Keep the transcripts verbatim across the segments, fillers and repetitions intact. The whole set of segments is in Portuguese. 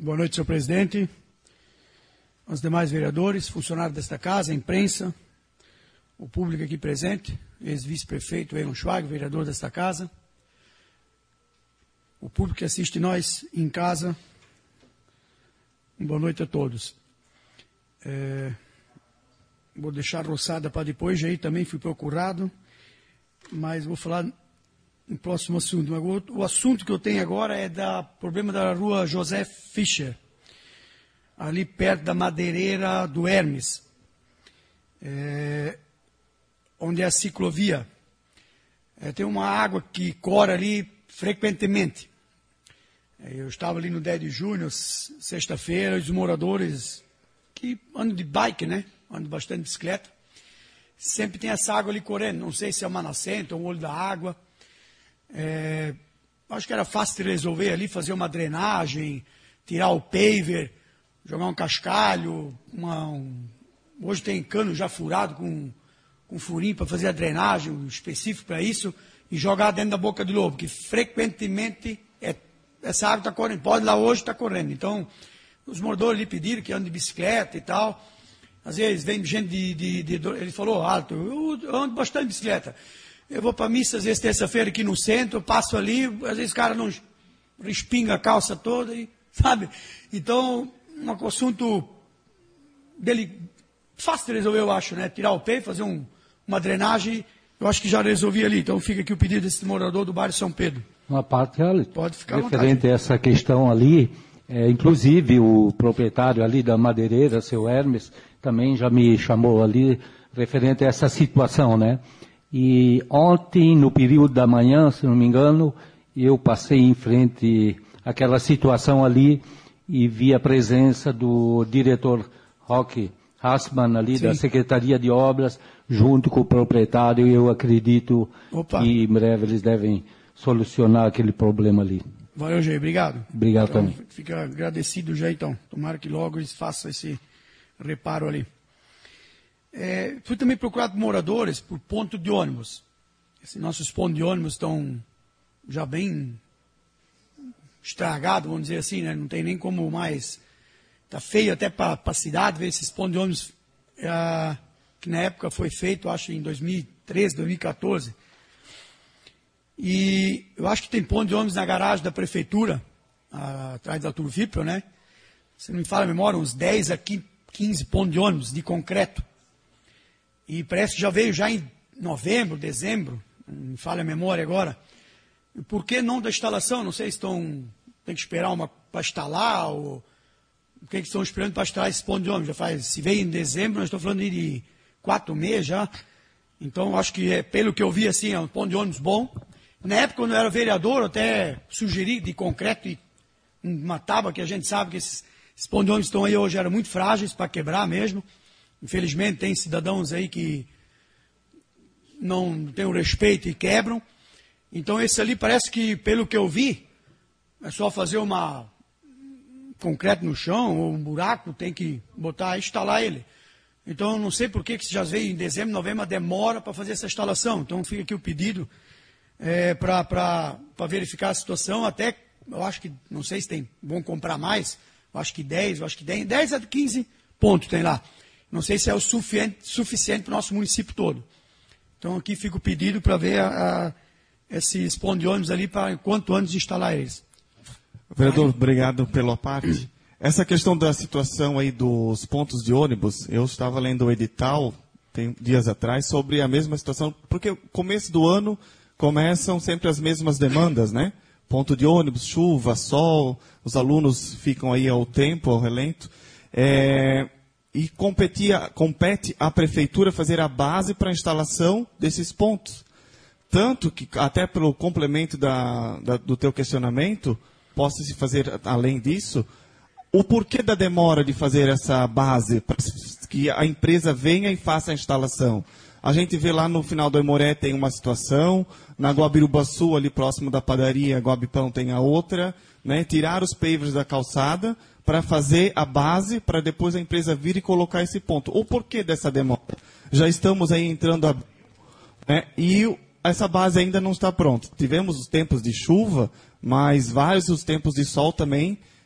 Boa noite, senhor presidente, aos demais vereadores, funcionários desta casa, a imprensa, o público aqui presente, ex-vice-prefeito Aaron Schwag, vereador desta casa, o público que assiste nós em casa, boa noite a todos. É, vou deixar a roçada para depois, já aí também fui procurado, mas vou falar no próximo assunto. O assunto que eu tenho agora é do problema da rua José Fischer, ali perto da madeireira do Hermes, é, onde é a ciclovia. É, tem uma água que corre ali frequentemente. É, eu estava ali no dez de junho, sexta-feira, os moradores que andam de bike, né? Andam bastante de bicicleta. Sempre tem essa água ali correndo. Não sei se é uma nascente ou um olho da água. É, acho que era fácil de resolver ali, fazer uma drenagem, tirar o paver, jogar um cascalho. Uma, um, hoje tem cano já furado com, com furinho para fazer a drenagem, um específico para isso, e jogar dentro da boca do lobo, que frequentemente é, essa água está correndo. Pode lá hoje, está correndo. Então, os moradores lhe pediram que andem de bicicleta e tal. Às vezes vem gente de... de, de, de ele falou alto, eu ando bastante de bicicleta. Eu vou para a missa, às vezes, terça-feira aqui no centro, eu passo ali, às vezes o cara não respinga a calça toda, e, sabe? Então, um assunto dele, fácil de resolver, eu acho, né? Tirar o pé, fazer um, uma drenagem, eu acho que já resolvi ali. Então, fica aqui o pedido desse morador do bairro São Pedro. Uma parte, olha, pode ficar referente a essa questão ali, é, inclusive o proprietário ali da madeireira, seu Hermes, também já me chamou ali, referente a essa situação, né? E ontem, no período da manhã, se não me engano, eu passei em frente àquela situação ali e vi a presença do diretor Roque Hassmann ali, sim, da Secretaria de Obras, junto com o proprietário, e eu acredito Opa. que em breve eles devem solucionar aquele problema ali. Valeu, Jair. Obrigado. Obrigado então, também. Fica agradecido já, então. Tomara que logo eles façam esse reparo ali. É, fui também procurado por moradores por ponto de ônibus. Esses nossos pontos de ônibus estão já bem estragados, vamos dizer assim, né? Não tem nem como mais. Está feio até para a cidade ver esses pontos de ônibus, é, que na época foi feito, acho, em dois mil e treze, dois mil e quatorze. E eu acho que tem ponto de ônibus na garagem da prefeitura, a, atrás da Turvipel, né? Se não me fala a memória, uns dez a quinze pontos de ônibus de concreto. E parece que já veio já em novembro, dezembro, não me falha a memória agora. E por que não da instalação? Não sei se estão, tem que esperar uma para instalar, ou o que, que estão esperando para instalar esse ponto de ônibus. Já faz, se veio em dezembro, nós estamos falando de quatro meses já. Então, acho que, é, pelo que eu vi, assim, é um ponto de ônibus bom. Na época, quando eu era vereador, eu até sugeri de concreto e uma tábua, que a gente sabe que esses, esses pontos de ônibus estão aí hoje, eram muito frágeis para quebrar mesmo. Infelizmente, tem cidadãos aí que não têm o respeito e quebram. Então, esse ali parece que, pelo que eu vi, é só fazer uma concreto no chão, ou um buraco, tem que botar, instalar ele. Então, eu não sei por que, que já veio em dezembro, novembro, demora para fazer essa instalação. Então, fica aqui o pedido é, para verificar a situação. Até, eu acho que, não sei se tem, vão comprar mais, eu acho que dez, eu acho que dez, dez a quinze pontos tem lá. Não sei se é o suficiente, suficiente para o nosso município todo. Então, aqui fica o pedido para ver a, a, esses pontos de ônibus ali, para quanto antes de instalar eles. Vereador, obrigado pela parte. Essa questão da situação aí dos pontos de ônibus, eu estava lendo o edital, tem dias atrás, sobre a mesma situação, porque no começo do ano começam sempre as mesmas demandas, né? Ponto de ônibus, chuva, sol, os alunos ficam aí ao tempo, ao relento. É... E competia, compete à prefeitura fazer a base para a instalação desses pontos. Tanto que, até pelo complemento da, da, do teu questionamento, possa-se fazer, além disso, o porquê da demora de fazer essa base, para que a empresa venha e faça a instalação. A gente vê lá no final do Aimoré tem uma situação, na Guabirubaçu, ali próximo da padaria, Guabipão tem a outra, né? Tirar os pavers da calçada para fazer a base, para depois a empresa vir e colocar esse ponto. O porquê dessa demora? Já estamos aí entrando a... Né? E essa base ainda não está pronta. Tivemos os tempos de chuva, mas vários os tempos de sol também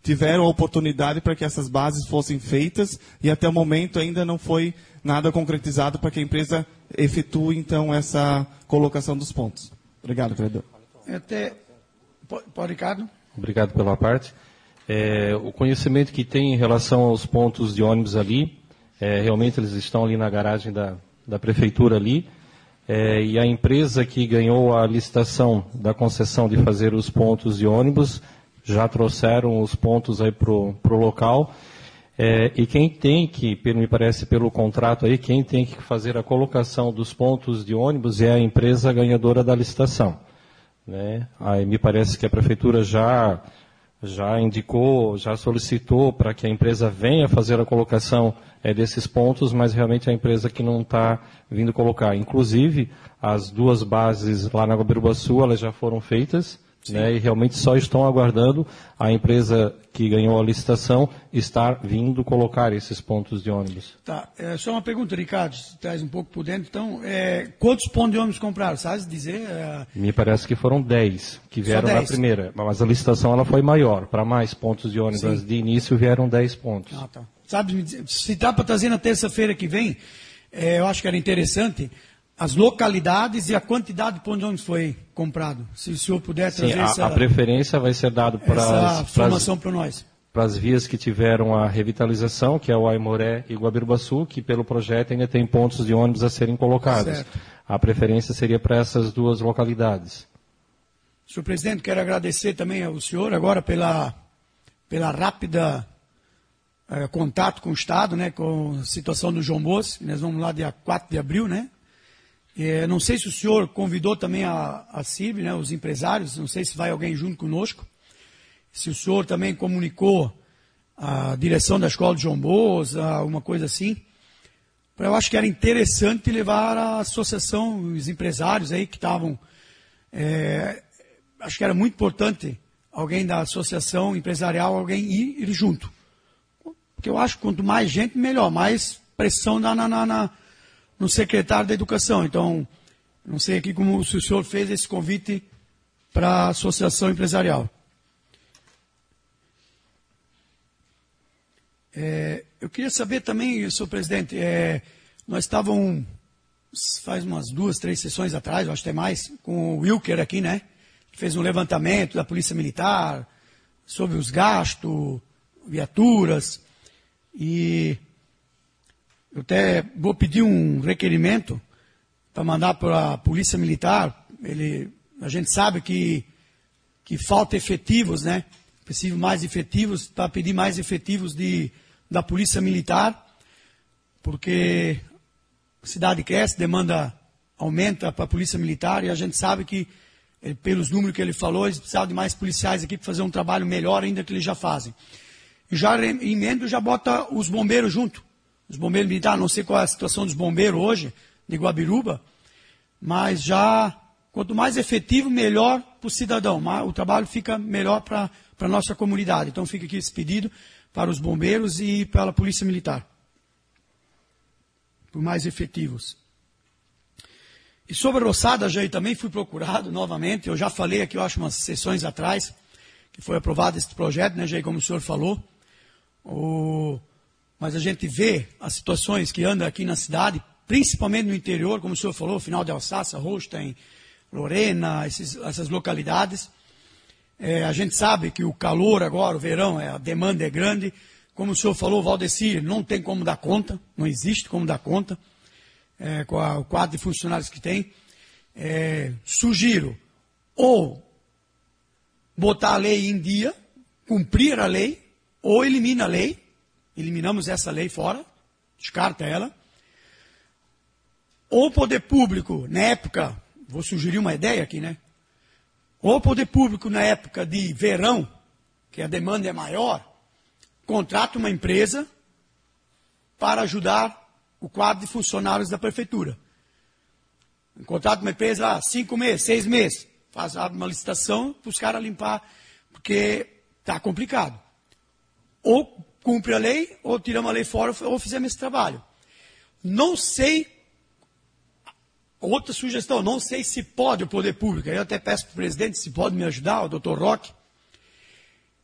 tiveram a oportunidade para que essas bases fossem feitas e até o momento ainda não foi nada concretizado para que a empresa efetue, então, essa colocação dos pontos. Obrigado, vereador. Até... Pode, Ricardo? Obrigado pela parte. É, o conhecimento que tem em relação aos pontos de ônibus ali, é, realmente eles estão ali na garagem da, da prefeitura ali, é, e a empresa que ganhou a licitação da concessão de fazer os pontos de ônibus, já trouxeram os pontos aí para o local, é, e quem tem que, me parece pelo contrato aí, quem tem que fazer a colocação dos pontos de ônibus é a empresa ganhadora da licitação. Né? Aí me parece que a prefeitura já, já indicou, já solicitou para que a empresa venha fazer a colocação é, desses pontos, mas realmente a empresa que não está vindo colocar. Inclusive, as duas bases lá na Guabirubaçu, elas já foram feitas, né, e realmente só estão aguardando a empresa que ganhou a licitação estar vindo colocar esses pontos de ônibus. Tá, é, só uma pergunta, Ricardo, se traz um pouco por dentro. Então, é, quantos pontos de ônibus compraram? Sabe dizer? É... Me parece que foram dez que vieram na primeira, mas a licitação ela foi maior, para mais pontos de ônibus. Sim. De início vieram dez pontos. Ah, tá. Sabe, se dá para trazer na terça-feira que vem, é, eu acho que era interessante as localidades e a quantidade de pontos de ônibus foi comprado. Se o senhor puder trazer Sim, a, essa... a preferência vai ser dada para essa as, informação para nós. Para as vias que tiveram a revitalização, que é o Aimoré e Guabirubaçu, que pelo projeto ainda tem pontos de ônibus a serem colocados. Certo. A preferência seria para essas duas localidades. Senhor presidente, quero agradecer também ao senhor agora pela, pela rápida eh, contato com o Estado, né, com a situação do João Bosco. Nós vamos lá dia quatro de abril, né? É, não sei se o senhor convidou também a, a C I B, né, os empresários, não sei se vai alguém junto conosco. Se o senhor também comunicou a direção da Escola de João Bosco, alguma coisa assim. Eu acho que era interessante levar a associação, os empresários aí que estavam... É, acho que era muito importante alguém da associação empresarial, alguém ir, ir junto. Porque eu acho que quanto mais gente, melhor, mais pressão na... na, na, na no secretário da Educação. Então, não sei aqui como o senhor fez esse convite para a Associação Empresarial. É, eu queria saber também, senhor presidente, é, nós estávamos, faz umas duas, três sessões atrás, acho até mais, com o Wilker aqui, né? Que fez um levantamento da Polícia Militar sobre os gastos, viaturas, e... eu até vou pedir um requerimento para mandar para a Polícia Militar. Ele, a gente sabe que, que falta efetivos, né? Preciso mais efetivos, para pedir mais efetivos de, da Polícia Militar, porque a cidade cresce, demanda aumenta para a Polícia Militar, e a gente sabe que, pelos números que ele falou, eles precisavam de mais policiais aqui para fazer um trabalho melhor ainda que eles já fazem. E já emendo, já bota os bombeiros junto. Os bombeiros militares, não sei qual é a situação dos bombeiros hoje, de Guabiruba, mas já, quanto mais efetivo, melhor para o cidadão. O trabalho fica melhor para a nossa comunidade. Então fica aqui esse pedido para os bombeiros e para a Polícia Militar. Por mais efetivos. E sobre a Roçada, já também fui procurado novamente. Eu já falei aqui, eu acho, umas sessões atrás, que foi aprovado esse projeto, né, Jair, como o senhor falou. O... Mas a gente vê as situações que andam aqui na cidade, principalmente no interior, como o senhor falou, final de Alsácia, Holstein, Lorena, esses, essas localidades. É, a gente sabe que o calor agora, o verão, é, a demanda é grande. Como o senhor falou, Valdecir, não tem como dar conta, não existe como dar conta, é, com a, o quadro de funcionários que tem. É, sugiro ou botar a lei em dia, cumprir a lei, ou elimina a lei. Eliminamos essa lei fora, descarta ela. Ou o poder público, na época, vou sugerir uma ideia aqui, né? Ou o poder público, na época de verão, que a demanda é maior, contrata uma empresa para ajudar o quadro de funcionários da prefeitura. Contrata uma empresa há cinco meses, seis meses, faz uma licitação para os caras limpar, porque está complicado. Ou cumpre a lei, ou tiramos a lei fora, ou fizemos esse trabalho. Não sei, outra sugestão, não sei se pode o poder público, eu até peço para o presidente se pode me ajudar, o doutor Roque,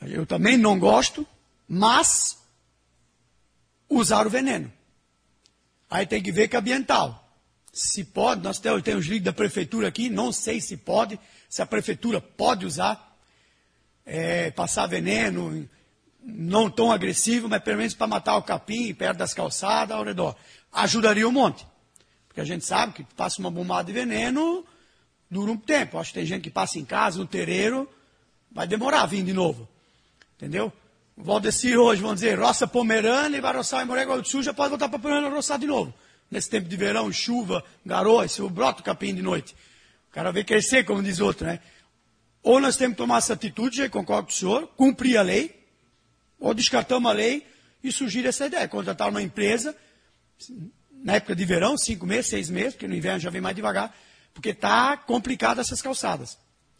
Eu também não gosto, mas usar o veneno. Aí tem que ver que é ambiental. Se pode, nós temos, temos liga da prefeitura aqui, não sei se pode, se a prefeitura pode usar, é, passar veneno, não tão agressivo, mas pelo menos para matar o capim perto das calçadas, ao redor. Ajudaria um monte. Porque a gente sabe que passa uma bombada de veneno, dura um tempo. Acho que tem gente que passa em casa, no terreiro, vai demorar a vir de novo. Entendeu? O Valdecir hoje, vamos dizer, roça Pomerana e vai roçar em Morégua do Sul, já pode voltar para Pomerana e roçar de novo. Nesse tempo de verão, chuva, garoa, se brota o capim de noite. O cara vê crescer, como diz outro, né? Ou nós temos que tomar essa atitude, já concordo com o senhor, cumprir a lei, ou descartamos a lei e surgir essa ideia, contratar uma empresa, na época de verão, cinco meses, seis meses, porque no inverno já vem mais devagar, porque está complicado essas calçadas.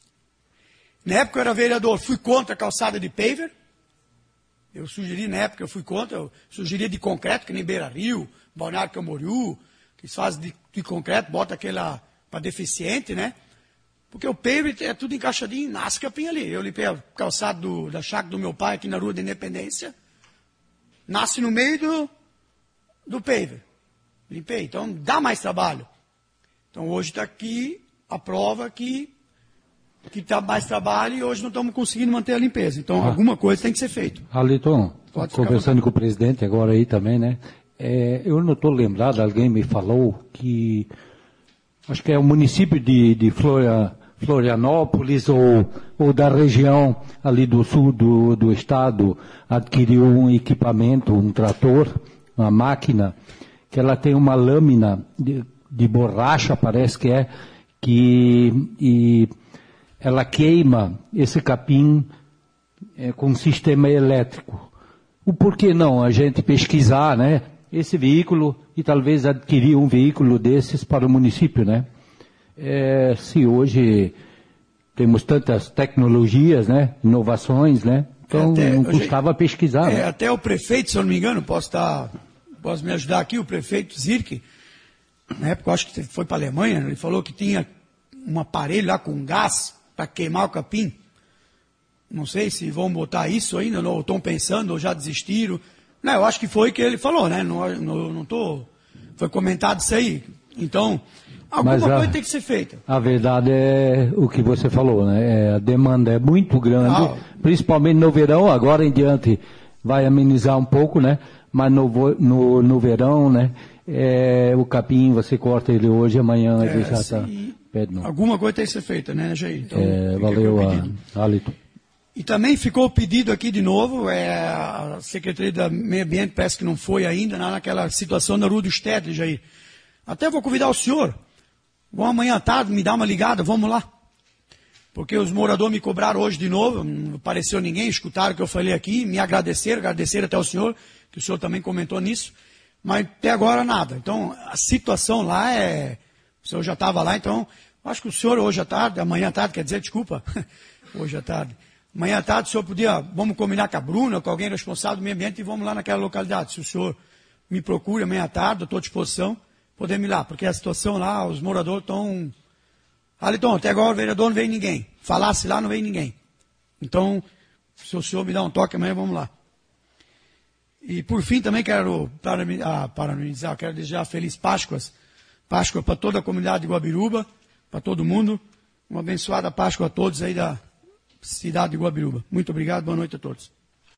Na época eu era vereador, fui contra a calçada de paver. Eu sugeri, na época eu fui contra, eu sugeria de concreto, que nem Beira Rio, Balneário Camboriú, que se faz de, de concreto, bota aquela para deficiente, né? Porque o paver é tudo encaixadinho, nasce capim ali. Eu limpei a calçada do, da chácara do meu pai aqui na Rua da Independência, nasce no meio do, do paver. Limpei, então dá mais trabalho. Então hoje está aqui a prova que que dá mais trabalho e hoje não estamos conseguindo manter a limpeza. Então ah. alguma coisa tem que ser feita. Aliton, conversando com o presidente agora aí também, né? É, eu não estou lembrado, alguém me falou que acho que é o município de, de Floria, Florianópolis ou, ou da região ali do sul do, do estado adquiriu um equipamento, um trator, uma máquina, que ela tem uma lâmina de, de borracha, parece que é, que e ela queima esse capim é, com um sistema elétrico. O porquê não a gente pesquisar, né, esse veículo e talvez adquirir um veículo desses para o município, né? É, se hoje temos tantas tecnologias, né, inovações, né, então até, não custava hoje, pesquisar. É, né? Até o prefeito, se eu não me engano, posso, estar, posso me ajudar aqui, o prefeito Zirk, na época eu acho que foi para a Alemanha, ele falou que tinha um aparelho lá com gás para queimar o capim. Não sei se vão botar isso ainda, ou estão pensando, ou já desistiram. Não, eu acho que foi o que ele falou, né? Não, não, não tô, foi comentado isso aí. Então, alguma a, coisa tem que ser feita. A verdade é o que você falou, né? É, a demanda é muito grande, ah, principalmente no verão, agora em diante vai amenizar um pouco, né? Mas no, no, no verão, né? É, o capim, você corta ele hoje, amanhã é, ele já está... Alguma coisa tem que ser feita, né, Jair? Então, é, valeu, Alito. E também ficou o pedido aqui de novo, é, a Secretaria do Meio Ambiente parece que não foi ainda, naquela situação da Rua do Stedley, Jair. Até vou convidar o senhor, vamos amanhã à tarde, me dar uma ligada, vamos lá. Porque os moradores me cobraram hoje de novo, não apareceu ninguém, escutaram o que eu falei aqui, me agradeceram, agradeceram até o senhor, que o senhor também comentou nisso, mas até agora nada. Então, a situação lá é... O senhor já estava lá, então, acho que o senhor hoje à tarde, amanhã à tarde, quer dizer, desculpa, hoje à tarde, amanhã à tarde o senhor podia, vamos combinar com a Bruna, com alguém responsável do meio ambiente e vamos lá naquela localidade. Se o senhor me procura amanhã à tarde, eu estou à disposição, podemos ir lá, porque a situação lá, os moradores estão... Aliton, até agora o vereador não veio ninguém, falasse lá não veio ninguém. Então, se o senhor me dá um toque amanhã, vamos lá. E por fim também quero parabenizar, quero desejar Feliz Páscoas, Páscoa para toda a comunidade de Guabiruba, para todo mundo. Uma abençoada Páscoa a todos aí da cidade de Guabiruba. Muito obrigado, boa noite a todos.